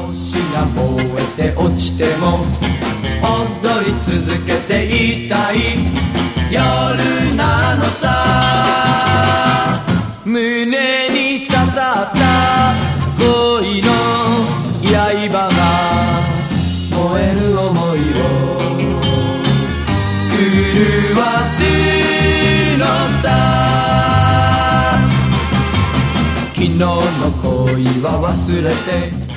星が燃えて落ちても踊り続けていたい夜なのさ。胸に刺さった恋の刃が燃える想いを狂わすのさ。昨日の恋は忘れて